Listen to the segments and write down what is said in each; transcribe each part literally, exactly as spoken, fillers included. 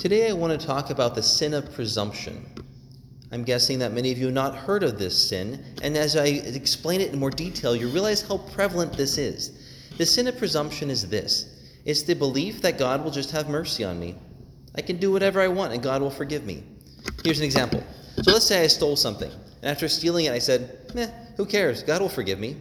Today I want to talk about the sin of presumption. I'm guessing that many of you have not heard of this sin, and as I explain it in more detail, you realize how prevalent this is. The sin of presumption is this. It's the belief that God will just have mercy on me. I can do whatever I want and God will forgive me. Here's an example. So let's say I stole something, and after stealing it I said, meh, who cares? God will forgive me.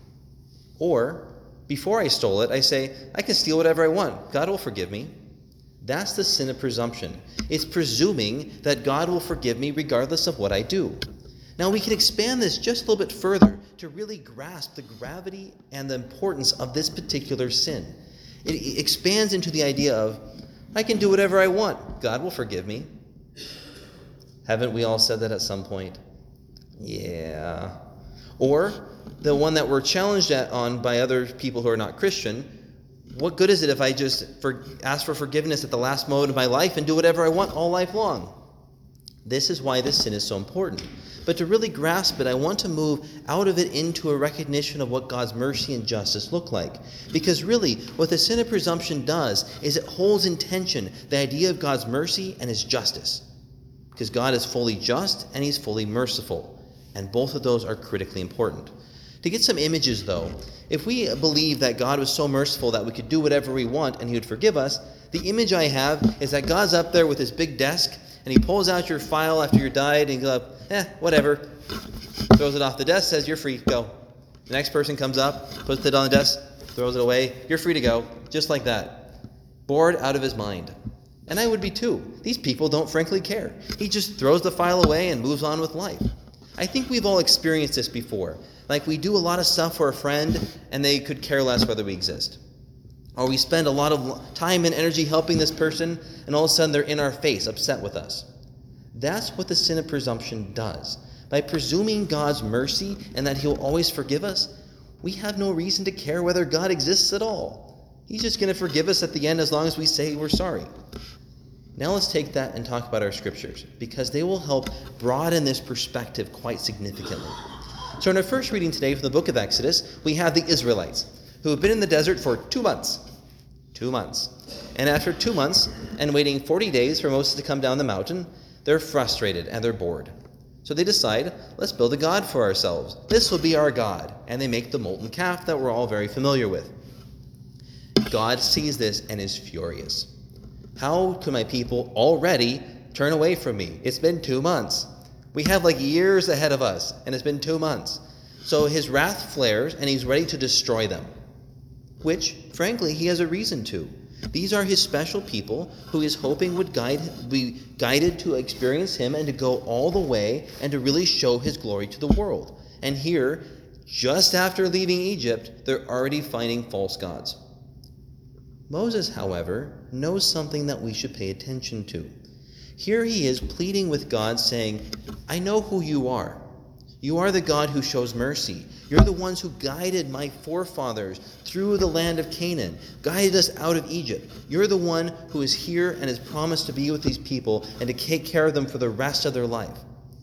Or, before I stole it, I say, I can steal whatever I want. God will forgive me. That's the sin of presumption. It's presuming that God will forgive me regardless of what I do. Now we can expand this just a little bit further to really grasp the gravity and the importance of this particular sin. It expands into the idea of, I can do whatever I want. God will forgive me. Haven't we all said that at some point? Yeah. Or the one that we're challenged at on by other people who are not Christian. What good is it if I just for, ask for forgiveness at the last moment of my life and do whatever I want all life long? This is why this sin is so important. But to really grasp it, I want to move out of it into a recognition of what God's mercy and justice look like. Because really, what the sin of presumption does is it holds in tension the idea of God's mercy and his justice. Because God is fully just and he's fully merciful. And both of those are critically important. To get some images, though, if we believe that God was so merciful that we could do whatever we want and he would forgive us, the image I have is that God's up there with his big desk, and he pulls out your file after you died, and he goes, eh, whatever. Throws it off the desk, says, you're free, go. The next person comes up, puts it on the desk, throws it away, you're free to go. Just like that. Bored out of his mind. And I would be too. These people don't frankly care. He just throws the file away and moves on with life. I think we've all experienced this before. Like we do a lot of stuff for a friend and they could care less whether we exist. Or we spend a lot of time and energy helping this person and all of a sudden they're in our face, upset with us. That's what the sin of presumption does. By presuming God's mercy and that he'll always forgive us, we have no reason to care whether God exists at all. He's just going to forgive us at the end as long as we say we're sorry. Now let's take that and talk about our scriptures, because they will help broaden this perspective quite significantly. So in our first reading today from the book of Exodus, we have the Israelites, who have been in the desert for two months. Two months. And after two months, and waiting forty days for Moses to come down the mountain, they're frustrated and they're bored. So they decide, let's build a god for ourselves. This will be our god. And they make the molten calf that we're all very familiar with. God sees this and is furious. How can my people already turn away from me? It's been two months. We have like years ahead of us, and it's been two months. So his wrath flares, and he's ready to destroy them. Which, frankly, he has a reason to. These are his special people who he's hoping would guide, be guided to experience him and to go all the way and to really show his glory to the world. And here, just after leaving Egypt, they're already finding false gods. Moses, however, knows something that we should pay attention to. Here he is pleading with God, saying, I know who you are. You are the God who shows mercy. You're the ones who guided my forefathers through the land of Canaan, guided us out of Egypt. You're the one who is here and has promised to be with these people and to take care of them for the rest of their life.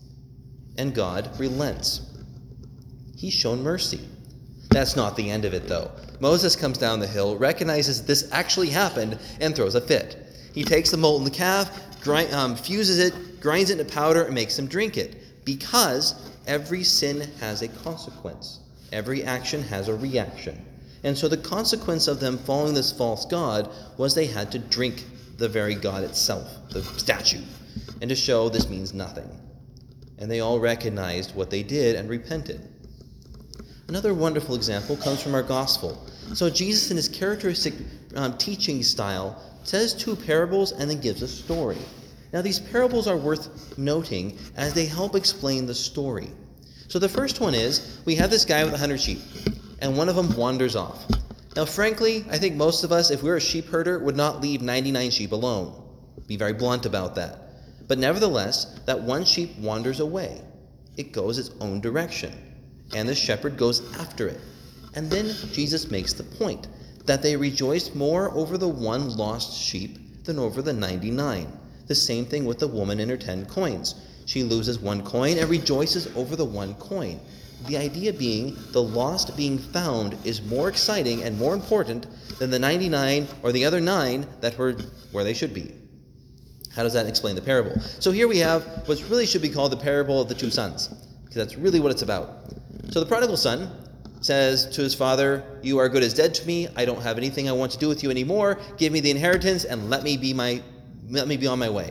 And God relents. He's shown mercy. That's not the end of it, though. Moses comes down the hill, recognizes this actually happened, and throws a fit. He takes the molten calf, grind, um, fuses it, grinds it into powder, and makes them drink it. Because every sin has a consequence. Every action has a reaction. And so the consequence of them following this false god was they had to drink the very god itself, the statue, and to show this means nothing. And they all recognized what they did and repented. Another wonderful example comes from our gospel. So Jesus, in his characteristic um, teaching style, says two parables and then gives a story. Now these parables are worth noting as they help explain the story. So the first one is, we have this guy with a hundred sheep, and one of them wanders off. Now frankly, I think most of us, if we were a sheep herder, would not leave ninety-nine sheep alone. Be very blunt about that. But nevertheless, that one sheep wanders away. It goes its own direction. And the shepherd goes after it. And then Jesus makes the point that they rejoiced more over the one lost sheep than over the ninety-nine. The same thing with the woman and her ten coins. She loses one coin and rejoices over the one coin. The idea being the lost being found is more exciting and more important than the ninety-nine or the other nine that were where they should be. How does that explain the parable? So here we have what really should be called the parable of the two sons, because that's really what it's about. So the prodigal son says to his father, "You are good as dead to me. I don't have anything I want to do with you anymore. Give me the inheritance and let me be my let me be on my way."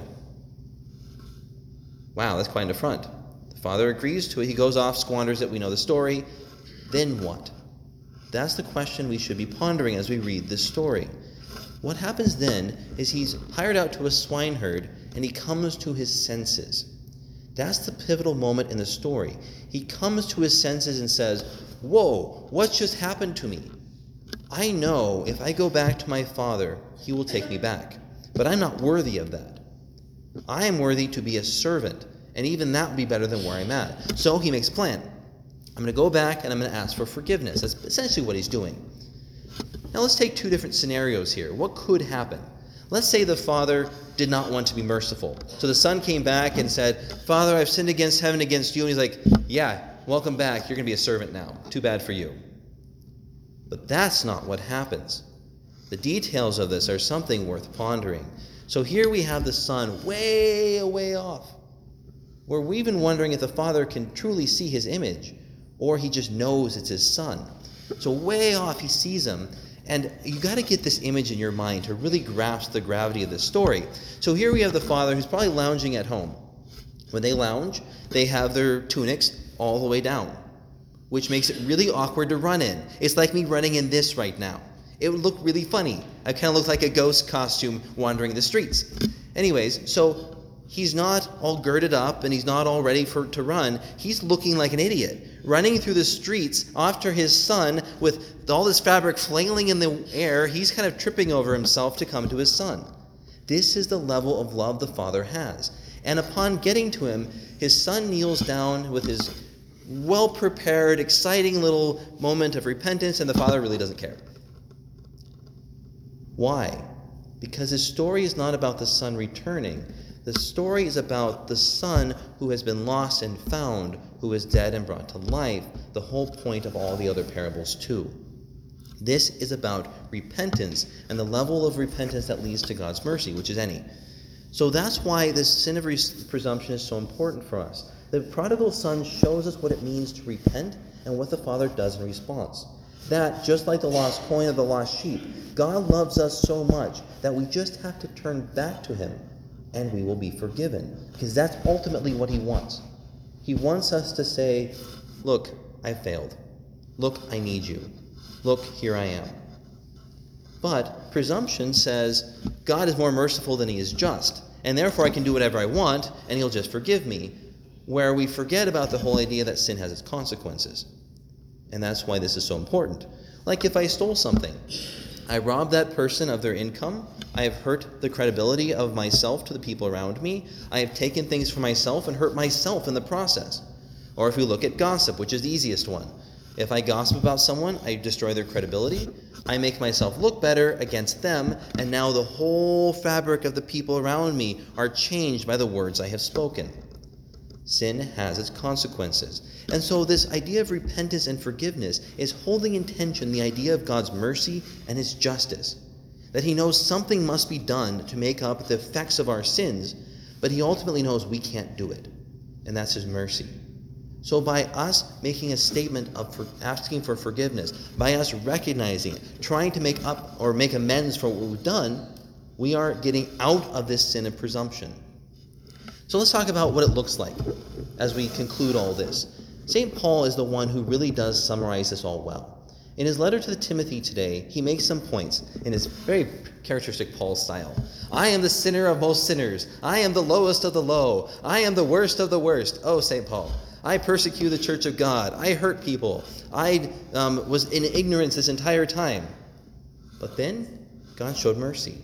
Wow, that's quite an affront. The father agrees to it. He goes off, squanders it. We know the story. Then what? That's the question we should be pondering as we read this story. What happens then is he's hired out to a swineherd and he comes to his senses. That's the pivotal moment in the story. He comes to his senses and says, "Whoa, what just happened to me? I know if I go back to my father, he will take me back. But I'm not worthy of that. I am worthy to be a servant, and even that would be better than where I'm at." So he makes a plan. I'm going to go back and I'm going to ask for forgiveness. That's essentially what he's doing. Now let's take two different scenarios here. What could happen? Let's say the father did not want to be merciful. So the son came back and said, "Father, I've sinned against heaven, against you." And he's like, "Yeah, welcome back. You're going to be a servant now. Too bad for you." But that's not what happens. The details of this are something worth pondering. So here we have the son way, way off, where we've been wondering if the father can truly see his image, or he just knows it's his son. So way off, he sees him. And you got to get this image in your mind to really grasp the gravity of this story. So here we have the father who's probably lounging at home. When they lounge, they have their tunics all the way down, which makes it really awkward to run in. It's like me running in this right now. It would look really funny. I kind of look like a ghost costume wandering the streets. Anyways, so he's not all girded up and he's not all ready for to run. He's looking like an idiot, running through the streets after his son with all this fabric flailing in the air. He's kind of tripping over himself to come to his son. This is the level of love the father has. And upon getting to him, his son kneels down with his well-prepared, exciting little moment of repentance, and the father really doesn't care. Why? Because his story is not about the son returning. The story is about the son who has been lost and found, who is dead and brought to life, the whole point of all the other parables too. This is about repentance and the level of repentance that leads to God's mercy, which is any. So that's why this sin of presumption is so important for us. The prodigal son shows us what it means to repent and what the father does in response. That, just like the lost coin or the lost sheep, God loves us so much that we just have to turn back to him and we will be forgiven. Because that's ultimately what he wants. He wants us to say, "Look, I failed. Look, I need you. Look, here I am." But presumption says, God is more merciful than he is just, and therefore I can do whatever I want and he'll just forgive me, where we forget about the whole idea that sin has its consequences. And that's why this is so important. Like if I stole something, I robbed that person of their income, I have hurt the credibility of myself to the people around me, I have taken things for myself and hurt myself in the process. Or if we look at gossip, which is the easiest one. If I gossip about someone, I destroy their credibility, I make myself look better against them, and now the whole fabric of the people around me are changed by the words I have spoken. Sin has its consequences. And so this idea of repentance and forgiveness is holding in tension the idea of God's mercy and his justice. That he knows something must be done to make up the effects of our sins, but he ultimately knows we can't do it. And that's his mercy. So by us making a statement of for asking for forgiveness, by us recognizing it, trying to make up or make amends for what we've done, we are getting out of this sin of presumption. So let's talk about what it looks like as we conclude all this. Saint Paul is the one who really does summarize this all well. In his letter to the Timothy today, he makes some points in his very characteristic Paul style. I am the sinner of most sinners. I am the lowest of the low. I am the worst of the worst. Oh, Saint Paul, I persecute the church of God. I hurt people. I um, was in ignorance this entire time. But then God showed mercy.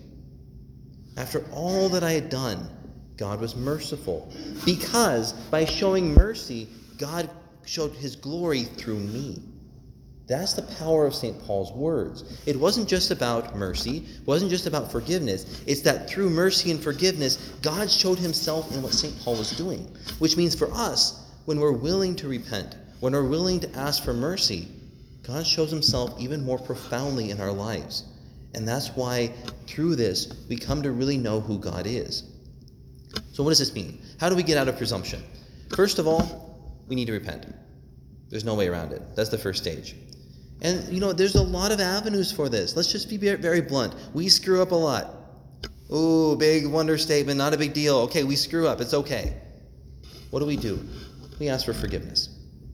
After all that I had done, God was merciful, because by showing mercy, God showed his glory through me. That's the power of Saint Paul's words. It wasn't just about mercy, it wasn't just about forgiveness. It's that through mercy and forgiveness, God showed himself in what Saint Paul was doing. Which means for us, when we're willing to repent, when we're willing to ask for mercy, God shows himself even more profoundly in our lives. And that's why through this, we come to really know who God is. So what does this mean? How do we get out of presumption? First of all, we need to repent. There's no way around it. That's the first stage. And, you know, there's a lot of avenues for this. Let's just be very blunt. We screw up a lot. Ooh, big wonder statement, not a big deal. Okay, we screw up. It's okay. What do we do? We ask for forgiveness.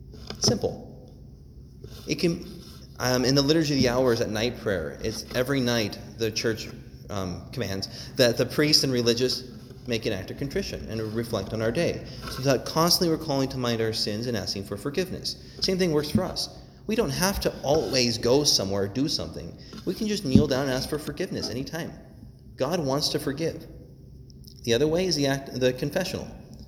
Simple. It can, um, in the Liturgy of the Hours at night prayer, it's every night the church um, commands that the priest and religious make an act of contrition and reflect on our day. So that constantly we're calling to mind our sins and asking for forgiveness. Same thing works for us. We don't have to always go somewhere or do something. We can just kneel down and ask for forgiveness anytime. God wants to forgive. The other way is the act, the confessional,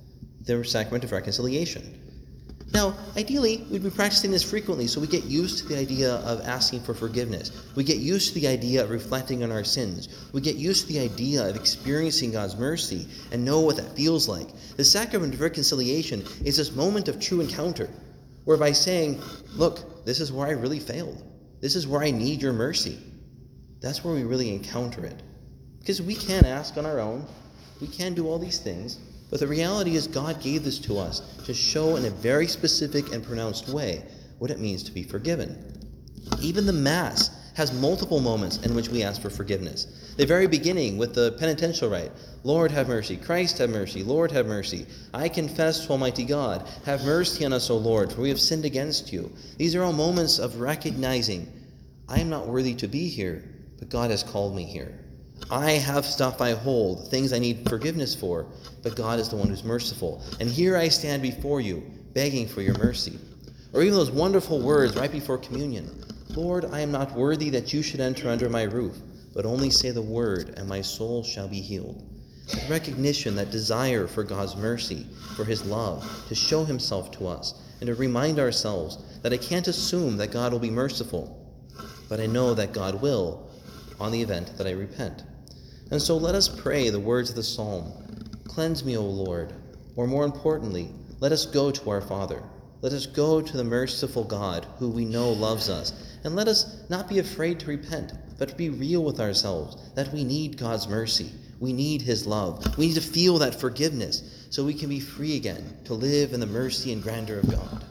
the sacrament of reconciliation. Now, ideally, we'd be practicing this frequently so we get used to the idea of asking for forgiveness. We get used to the idea of reflecting on our sins. We get used to the idea of experiencing God's mercy and know what that feels like. The sacrament of reconciliation is this moment of true encounter, where by saying, look, this is where I really failed. This is where I need your mercy. That's where we really encounter it. Because we can't ask on our own. We can do all these things. But the reality is God gave this to us to show in a very specific and pronounced way what it means to be forgiven. Even the Mass has multiple moments in which we ask for forgiveness. The very beginning with the penitential rite, Lord have mercy, Christ have mercy, Lord have mercy. I confess to Almighty God, have mercy on us, O Lord, for we have sinned against you. These are all moments of recognizing, I am not worthy to be here, but God has called me here. I have stuff I hold, things I need forgiveness for, but God is the one who's merciful. And here I stand before you, begging for your mercy. Or even those wonderful words right before communion. Lord, I am not worthy that you should enter under my roof, but only say the word, and my soul shall be healed. That recognition, that desire for God's mercy, for his love, to show himself to us, and to remind ourselves that I can't assume that God will be merciful, but I know that God will, on the event that I repent. And so let us pray the words of the psalm, cleanse me, O Lord. Or more importantly, let us go to our Father. Let us go to the merciful God who we know loves us. And let us not be afraid to repent, but to be real with ourselves, that we need God's mercy. We need his love. We need to feel that forgiveness so we can be free again to live in the mercy and grandeur of God.